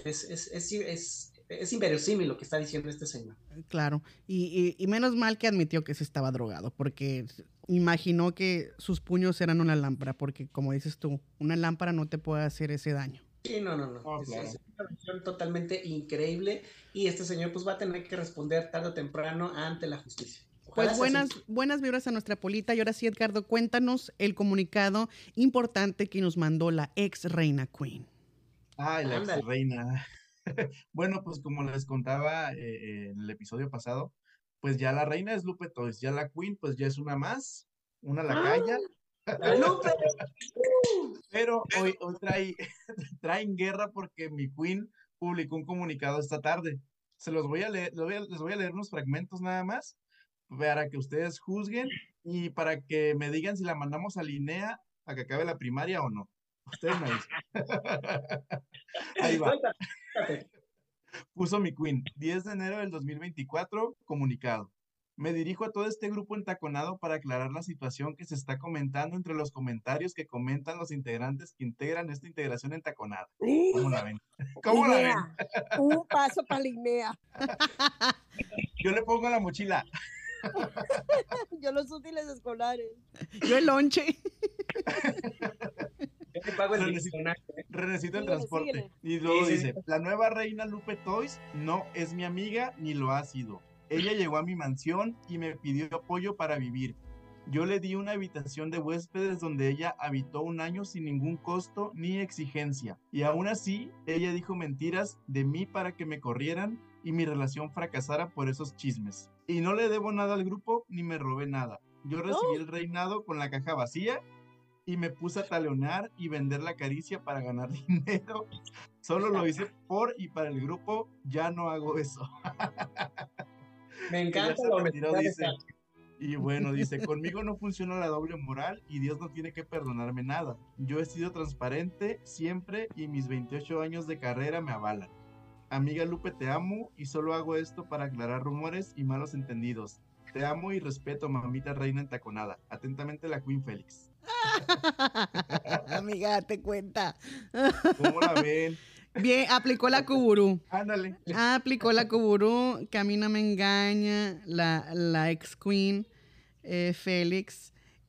es inverosímil lo que está diciendo este señor. Claro, y menos mal que admitió que se estaba drogado, porque imaginó que sus puños eran una lámpara, porque como dices tú, una lámpara no te puede hacer ese daño. Sí, no. Claro. Es una versión totalmente increíble, y este señor pues va a tener que responder tarde o temprano ante la justicia. Ojalá pues buenas vibras a nuestra Polita. Y ahora sí, Edgardo, cuéntanos el comunicado importante que nos mandó la ex reina Queen. Ay, la ex reina. Bueno, pues como les contaba en el episodio pasado, pues ya la reina es Lupe Toys, ya la Queen pues ya es una más, una lacaya. ¡Lupe! Pero hoy traen guerra porque mi Queen publicó un comunicado esta tarde. Se los voy a leer, les voy a leer unos fragmentos nada más para que ustedes juzguen y para que me digan si la mandamos a Linnea a que acabe la primaria o no. Ustedes me dicen. Ahí va. Puso mi Queen, 10 de enero del 2024, comunicado. Me dirijo a todo este grupo entaconado para aclarar la situación que se está comentando entre los comentarios que comentan los integrantes que integran esta integración entaconada. ¿Cómo la ven? ¿Cómo la ven? Un paso para Linnea. Yo le pongo la mochila. Yo los útiles escolares. Yo el lonche. Yo te pago el Necesito el transporte. Síguele. Y luego dice, la nueva reina Lupe Toys no es mi amiga ni lo ha sido. Ella llegó a mi mansión y me pidió apoyo para vivir. Yo le di una habitación de huéspedes donde ella habitó un año sin ningún costo ni exigencia. Y aún así, ella dijo mentiras de mí para que me corrieran y mi relación fracasara por esos chismes. Y no le debo nada al grupo ni me robé nada. Yo recibí el reinado con la caja vacía y me puse a talonear y vender la caricia para ganar dinero. Solo lo hice por y para el grupo, ya no hago eso. Me encanta Ya la se retiró, honestidad de dice. Carlos. Y bueno, dice, conmigo no funciona la doble moral y Dios no tiene que perdonarme nada. Yo he sido transparente siempre y mis 28 años de carrera me avalan. Amiga Lupe, te amo y solo hago esto para aclarar rumores y malos entendidos. Te amo y respeto, mamita reina entaconada. Atentamente, la Queen Félix. Amiga, date cuenta. ¿Cómo la ven? Bien, aplicó la Kuburu. Ándale. Aplicó la Kuburu, que a mí no me engaña, la ex queen Félix.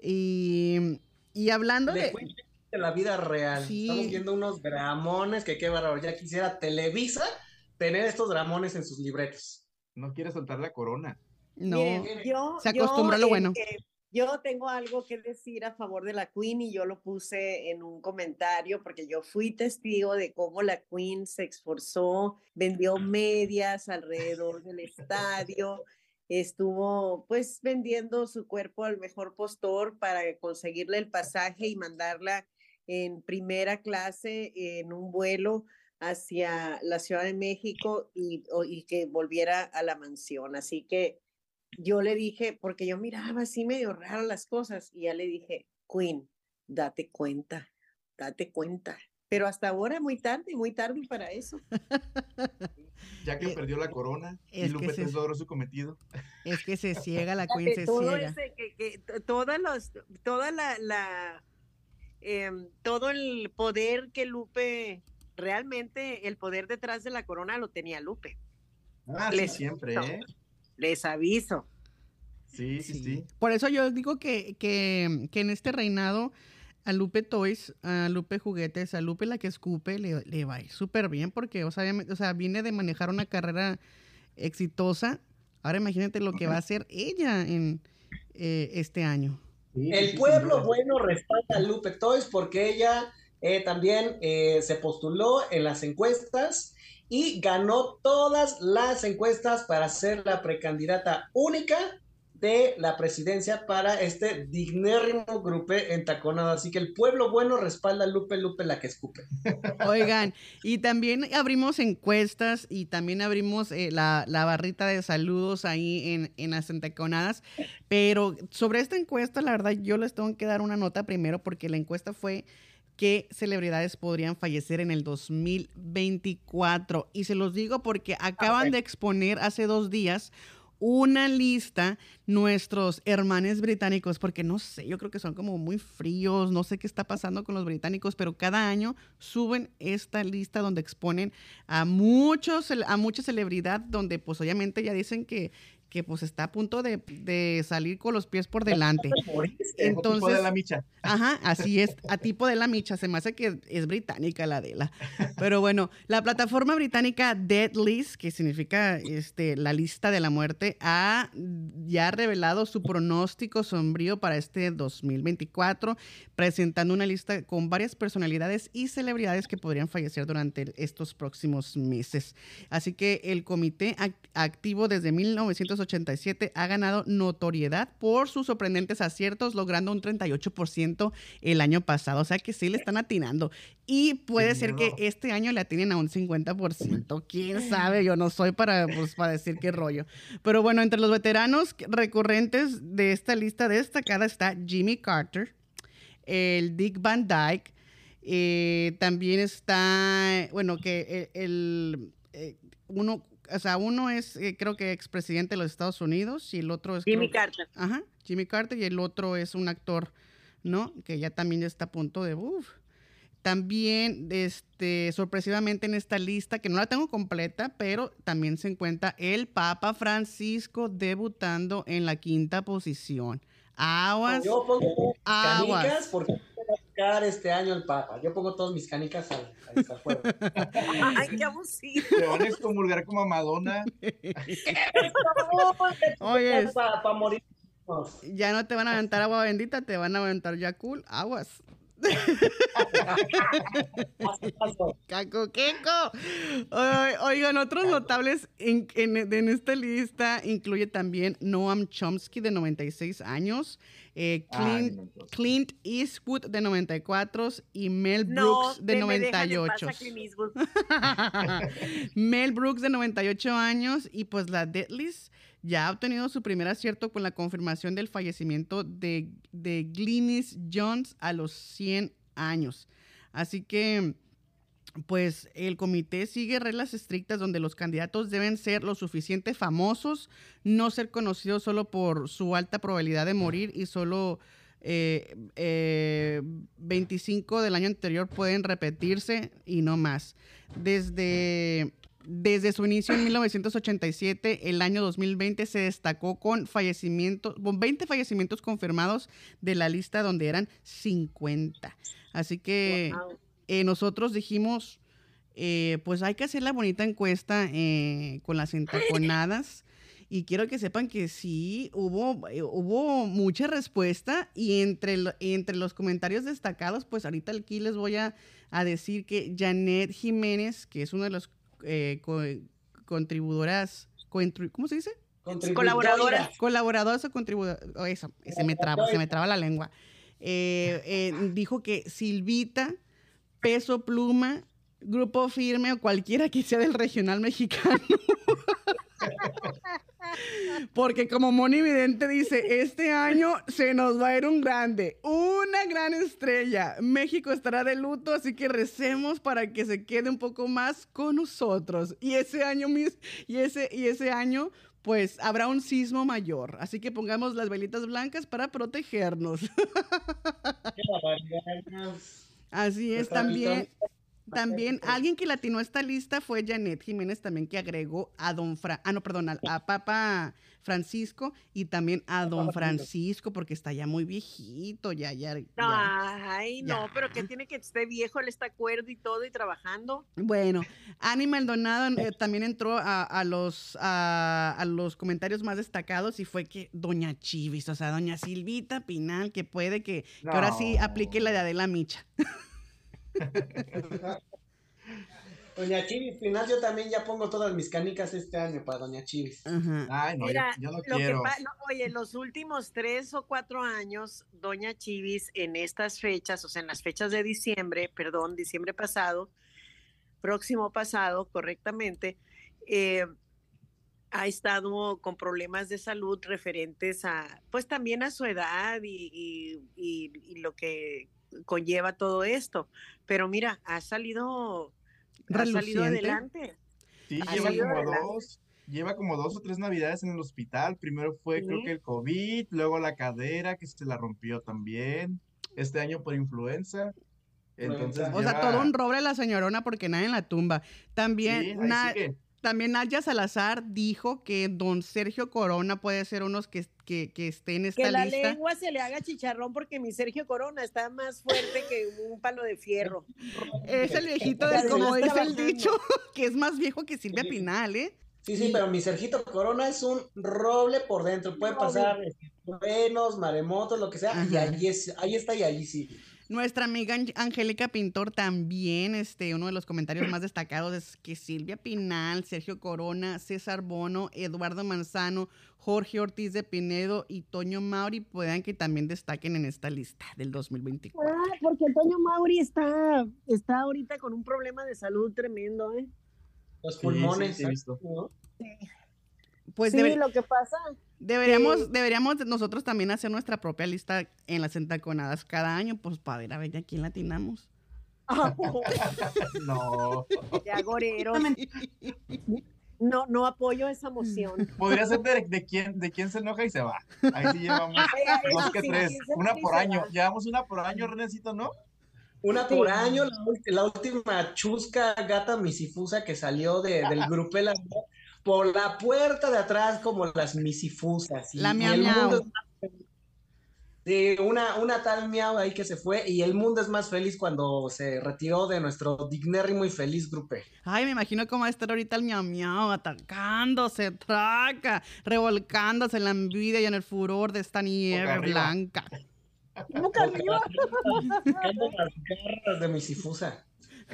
Y hablando Le de... cuento de la vida real. Sí. Estamos viendo unos dramones que qué bárbaro. Ya quisiera Televisa tener estos dramones en sus libretos. No quiere soltar la corona. No, Miren, se acostumbra a lo bueno. Yo tengo algo que decir a favor de la Queen y yo lo puse en un comentario porque yo fui testigo de cómo la Queen se esforzó, vendió medias alrededor del estadio, estuvo pues vendiendo su cuerpo al mejor postor para conseguirle el pasaje y mandarla en primera clase en un vuelo hacia la Ciudad de México y que volviera a la mansión. Así que yo le dije, porque yo miraba así medio raro las cosas, y ya le dije, Queen, date cuenta. Pero hasta ahora muy tarde para eso. Ya que perdió la corona y Es Lupe que Tess logró su cometido. Es que se ciega, la Queen se Todo ciega. todo el poder que Lupe, realmente el poder detrás de la corona lo tenía Lupe. Ah, sí, siempre, ¿eh? Les aviso. Sí. Por eso yo digo que en este reinado a Lupe Toys, a Lupe Juguetes, a Lupe la que escupe, le va a ir súper bien porque, o sea, viene de manejar una carrera exitosa. Ahora imagínate lo que va a hacer ella en este año. El pueblo bueno respalda a Lupe Toys porque ella también se postuló en las encuestas y ganó todas las encuestas para ser la precandidata única de la presidencia para este dignérrimo grupe entaconado. Así que el pueblo bueno respalda a Lupe la que escupe. Oigan, y también abrimos encuestas y también abrimos la barrita de saludos ahí en las entaconadas, pero sobre esta encuesta, la verdad, yo les tengo que dar una nota primero porque la encuesta fue qué celebridades podrían fallecer en el 2024. Y se los digo porque acaban de exponer hace 2 días una lista nuestros hermanos británicos, porque no sé, yo creo que son como muy fríos, no sé qué está pasando con los británicos, pero cada año suben esta lista donde exponen a mucha celebridad, donde pues obviamente ya dicen que pues está a punto de salir con los pies por delante. Entonces, tipo de la micha. Ajá, así es, a tipo de la micha. Se me hace que es británica la Adela. Pero bueno, la plataforma británica Dead List, que significa la lista de la muerte, ha ya revelado su pronóstico sombrío para este 2024, presentando una lista con varias personalidades y celebridades que podrían fallecer durante estos próximos meses. Así que el comité activo desde 1987 ha ganado notoriedad por sus sorprendentes aciertos, logrando un 38% el año pasado. O sea que sí le están atinando. Y puede ser que este año le atinen a un 50%. ¿Quién sabe? Yo no soy para decir qué rollo. Pero bueno, entre los veteranos recurrentes de esta lista destacada está Jimmy Carter, el Dick Van Dyke, también está, bueno, que uno es, creo que expresidente de los Estados Unidos y el otro es... Jimmy Carter. Ajá, Jimmy Carter, y el otro es un actor, ¿no? Que ya también está a punto de... También, sorpresivamente en esta lista, que no la tengo completa, pero también se encuentra el Papa Francisco debutando en la 5ª posición. Aguas. Yo pongo Aguas. canicas porque va a tocar este año el Papa. Yo pongo todas mis canicas al fuego. Ay, qué abusivo. Te van a excomulgar como a Madonna. Oye, para morir. ya no te van a aventar agua bendita, te van a aventar Yakult. Aguas. Caco Queco. Oigan, otros notables en esta lista incluye también Noam Chomsky, de 96 años, Clint Eastwood, de 94, y Mel Brooks, de 98. Mel Brooks, de 98 años, y pues la Deadlist, ya ha obtenido su primer acierto con la confirmación del fallecimiento de Glynis Jones a los 100 años. Así que, pues, el comité sigue reglas estrictas donde los candidatos deben ser lo suficiente famosos, no ser conocidos solo por su alta probabilidad de morir y solo 25 del año anterior pueden repetirse y no más. Desde su inicio en 1987, el año 2020 se destacó con 20 fallecimientos confirmados de la lista donde eran 50. Así que nosotros dijimos, pues hay que hacer la bonita encuesta con las entaconadas. Y quiero que sepan que sí, hubo mucha respuesta y entre los comentarios destacados, pues ahorita aquí les voy a decir que Janet Jiménez, que es una de las contribuidoras, ¿cómo se dice? Colaboradoras. Colaboradoras o contribuidoras, eso, se me traba la lengua. Dijo que Silvita, Peso Pluma, Grupo Firme o cualquiera que sea del regional mexicano. Porque como Moni Vidente dice, este año se nos va a ir un grande, una gran estrella. México estará de luto, así que recemos para que se quede un poco más con nosotros. Y ese año pues habrá un sismo mayor. Así que pongamos las velitas blancas para protegernos. Así es, también alguien que latinó esta lista fue Janet Jiménez, también que agregó a a Papa Francisco y también a Don Francisco, porque está ya muy viejito, ya. Ay, no, pero que tiene que estar viejo, él está cuerdo y todo y trabajando. Bueno, Ani Maldonado también entró a los comentarios más destacados y fue que Doña Chivis, o sea, Doña Silvita Pinal, que puede que ahora sí aplique la de Adela Micha. Doña Chivis Pinal, yo también ya pongo todas mis canicas este año para Doña Chivis. Ajá. Ay, no, Mira, yo no quiero. Oye, los últimos 3 o 4 años, Doña Chivis en estas fechas, o sea, en las fechas de diciembre pasado, próximo pasado, correctamente, ha estado con problemas de salud referentes a, pues también a su edad y lo que conlleva todo esto, pero mira, ha salido adelante. Sí, lleva como 2 o 3 navidades en el hospital. Primero fue creo que el COVID, luego la cadera que se la rompió también, este año por influenza. Entonces, o sea, todo un roble la señorona porque nadie en la tumba. También También Nadia Salazar dijo que don Sergio Corona puede ser uno que esté en esta lista. Que la lengua se le haga chicharrón porque mi Sergio Corona está más fuerte que un palo de fierro. Es el viejito de, como dice el dicho, que es más viejo que Silvia Pinal, ¿eh? Sí, pero mi Sergito Corona es un roble por dentro. Puede pasar truenos, maremotos, lo que sea, y ahí está y ahí sí. Nuestra amiga Angélica Pintor también, uno de los comentarios más destacados es que Silvia Pinal, Sergio Corona, César Bono, Eduardo Manzano, Jorge Ortiz de Pinedo y Toño Mauri puedan que también destaquen en esta lista del 2024. Porque Toño Mauri está ahorita con un problema de salud tremendo, ¿eh? Los pulmones. Sí. Pues lo que pasa... Deberíamos nosotros también hacer nuestra propia lista en las entaconadas cada año, pues para ver a quién latinamos. No. De agorero. No apoyo esa moción. Podría ser de quién se enoja y se va. Ahí sí llevamos 2 que 3. Una por año. Llevamos una por año, Renecito, ¿no? Una por año. La última chusca gata misifusa que salió del grupela por la puerta de atrás como las misifusas. La miau miau. Sí, una tal miau ahí que se fue y el mundo es más feliz cuando se retiró de nuestro dignérrimo y feliz grupo. Ay, me imagino cómo va a estar ahorita el miau miau atacándose, revolcándose en la envidia y en el furor de esta nieve blanca. Boca arriba. Las garras de misifusa.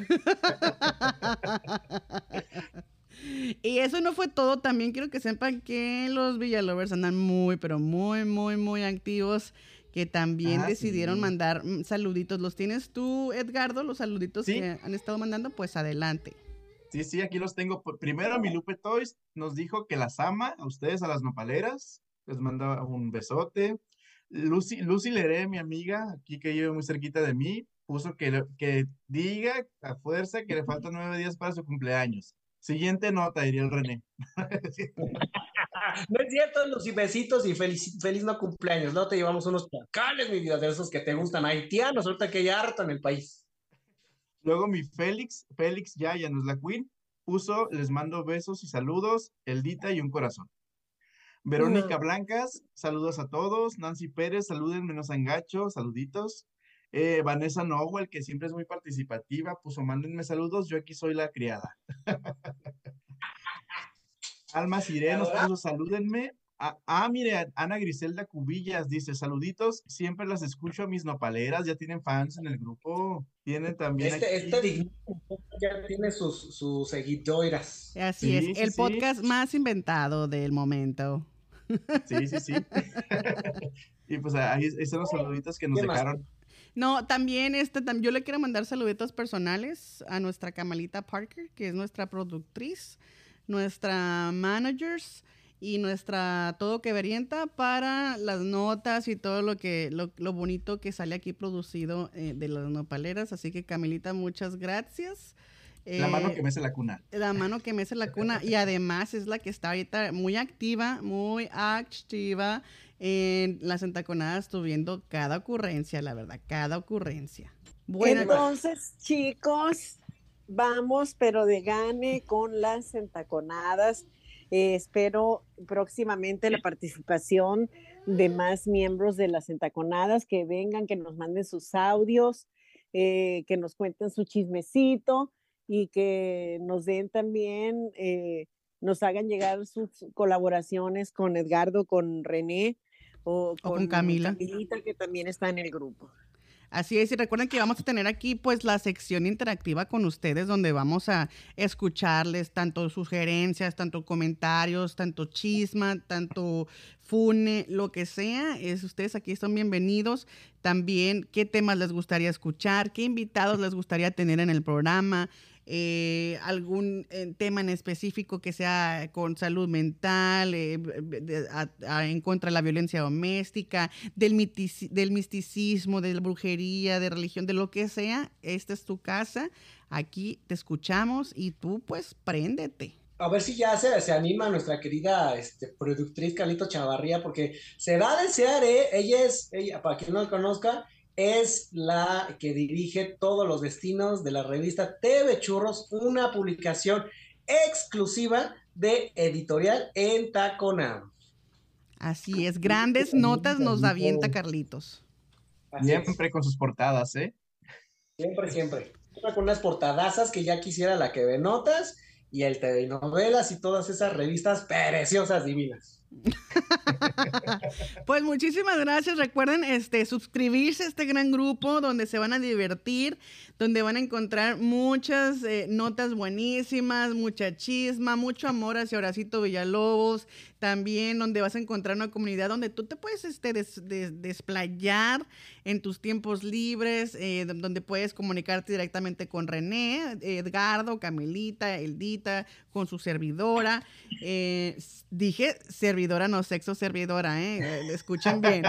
Y eso no fue todo, también quiero que sepan que los Villalovers andan muy, pero muy, muy, muy activos, que también decidieron mandar saluditos. ¿Los tienes tú, Edgardo, los saluditos que han estado mandando? Pues adelante. Sí, aquí los tengo. Primero, mi Lupe Toys nos dijo que las ama a ustedes, a las nopaleras. Les manda un besote. Lucy Leré, mi amiga, aquí que vive muy cerquita de mí, puso que diga a fuerza que le faltan 9 días para su cumpleaños. Siguiente nota, diría el René. No es cierto, Lucy, besitos y feliz no cumpleaños. No te llevamos unos chacales, mi vida, de esos que te gustan haitianos, ahorita que hay harto en el país. Luego mi Félix ya no es la Queen, puso, les mando besos y saludos, Eldita y un corazón. Verónica Blancas, saludos a todos. Nancy Pérez, saluden menos a engacho, saluditos. Vanessa Nowell, que siempre es muy participativa, puso, mándenme saludos, yo aquí soy la criada. Alma Sirenos puso, salúdenme. Mire, Ana Griselda Cubillas dice, saluditos, siempre las escucho a mis nopaleras, ya tienen fans en el grupo, tienen también Este ya tiene sus seguidoras. Así es, el podcast más inventado del momento. Sí. Y pues ahí están los saluditos que nos dejaron. No, también yo le quiero mandar saluditos personales a nuestra Camalita Parker, que es nuestra productriz, nuestra managers y nuestra todo queberienta para las notas y todo lo bonito que sale aquí producido de las nopaleras. Así que, Camilita, muchas gracias. La mano que mece la cuna. La mano que mece la cuna. Y además es la que está ahorita muy activa en las entaconadas, viendo cada ocurrencia, la verdad, cada ocurrencia. Bueno, entonces, chicos, vamos, pero de gane con las entaconadas. Espero próximamente la participación de más miembros de las entaconadas, que vengan, que nos manden sus audios, que nos cuenten su chismecito y que nos den también, nos hagan llegar sus colaboraciones con Edgardo, con René o con Camilita, que también está en el grupo. Así es, y recuerden que vamos a tener aquí pues la sección interactiva con ustedes, donde vamos a escucharles tanto sugerencias, tanto comentarios, tanto chisma, tanto fune, lo que sea. Ustedes aquí son bienvenidos. También qué temas les gustaría escuchar, qué invitados les gustaría tener en el programa, algún tema en específico que sea con salud mental, en contra de la violencia doméstica, del misticismo, de la brujería, de religión, de lo que sea. Esta es tu casa, aquí te escuchamos y tú pues préndete. A ver si ya se anima nuestra querida productriz Carlito Chavarría, porque se da a desear, ella, para quien no la conozca, es la que dirige todos los destinos de la revista TV Churros, una publicación exclusiva de Editorial Entaconado. Así es, grandes notas nos avienta Carlitos. Siempre con sus portadas, ¿eh? Siempre. Con unas portadazas que ya quisiera la que ve notas y el TV Novelas y todas esas revistas preciosas, divinas. Pues muchísimas gracias. Recuerden suscribirse a este gran grupo donde se van a divertir, donde van a encontrar muchas notas buenísimas, mucha chisma, mucho amor hacia Horacito Villalobos, también donde vas a encontrar una comunidad donde tú te puedes desplayar en tus tiempos libres, donde puedes comunicarte directamente con René, Edgardo, Camilita, Eldita, con su servidora. Dije servidora, no sexo servidora, escuchen bien.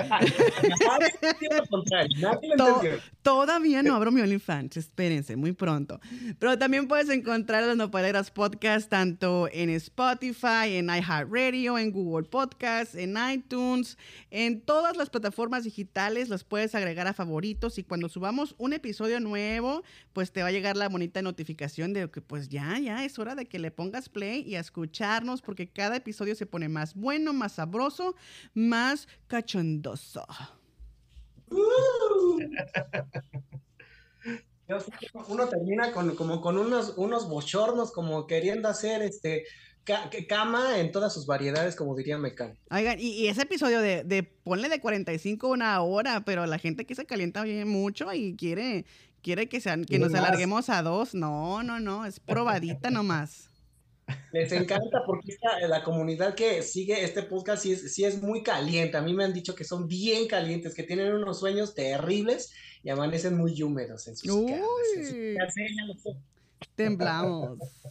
Todavía no abro mi OnlyFans, espérense, muy pronto. Pero también puedes encontrar las Nopaleras Podcast tanto en Spotify, en iHeartRadio, en Google Podcasts, en iTunes, en todas las plataformas digitales. Las puedes agregar a favoritos y cuando subamos un episodio nuevo, pues te va a llegar la bonita notificación de que pues ya es hora de que le pongas play y a escucharnos, porque cada episodio se pone más bueno, más sabroso, más cachondoso. Uno termina con unos bochornos, como queriendo hacer cama en todas sus variedades, como diría Mecán. Oigan, y ese episodio de ponle de 45 a una hora, pero la gente aquí se calienta bien mucho y quiere que nos alarguemos a 2. No, es probadita nomás. Les encanta porque la comunidad que sigue este podcast sí es muy caliente. A mí me han dicho que son bien calientes, que tienen unos sueños terribles y amanecen muy húmedos en sus casas. Temblamos.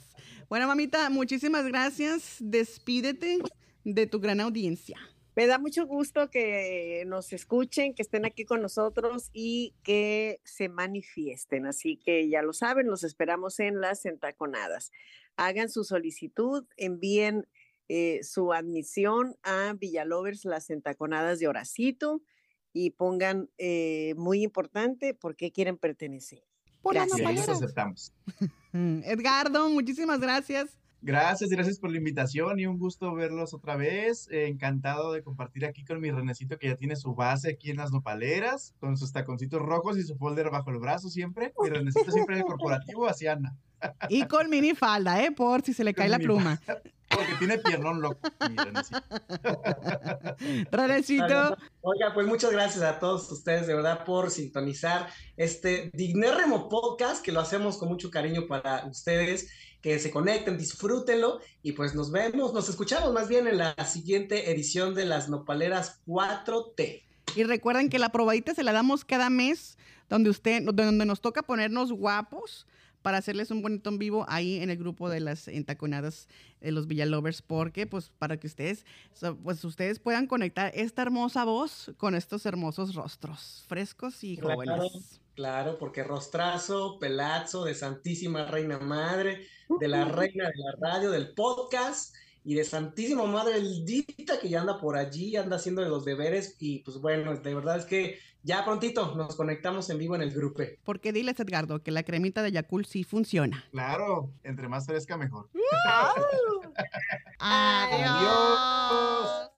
Bueno, mamita, muchísimas gracias. Despídete de tu gran audiencia. Me da mucho gusto que nos escuchen, que estén aquí con nosotros y que se manifiesten. Así que ya lo saben, los esperamos en las entaconadas. Hagan su solicitud, envíen su admisión a Villalovers, las entaconadas de Horacito, y pongan, muy importante, por qué quieren pertenecer. Por las Gracias. Y ahí los nopaleras. aceptamos. Edgardo, muchísimas gracias. Gracias por la invitación y un gusto verlos otra vez. Encantado de compartir aquí con mi Renecito, que ya tiene su base aquí en las nopaleras, con sus taconcitos rojos y su folder bajo el brazo siempre. Mi Renecito siempre en el corporativo, así anda. Y con minifalda, por si se le cae la pluma. Porque tiene piernón loco, mi Renecito. Renecito. Oiga, pues muchas gracias a todos ustedes de verdad por sintonizar este dignérrimo podcast que lo hacemos con mucho cariño para ustedes, que se conecten, disfrútenlo y pues nos escuchamos más bien en la siguiente edición de las Nopaleras 4T. Y recuerden que la probadita se la damos cada mes, donde nos toca ponernos guapos para hacerles un bonito en vivo ahí en el grupo de las entaconadas de los Villalovers, porque pues para que ustedes puedan conectar esta hermosa voz con estos hermosos rostros frescos y jóvenes. Claro, porque rostrazo, pelazo de Santísima Reina Madre, de la reina de la radio, del podcast y de Santísima Madre Eldita, que ya anda por allí, anda haciendo los deberes y pues bueno, de verdad es que ya prontito nos conectamos en vivo en el grupo. Porque diles, Edgardo, que la cremita de Yakult sí funciona. Claro, entre más fresca mejor. Adiós.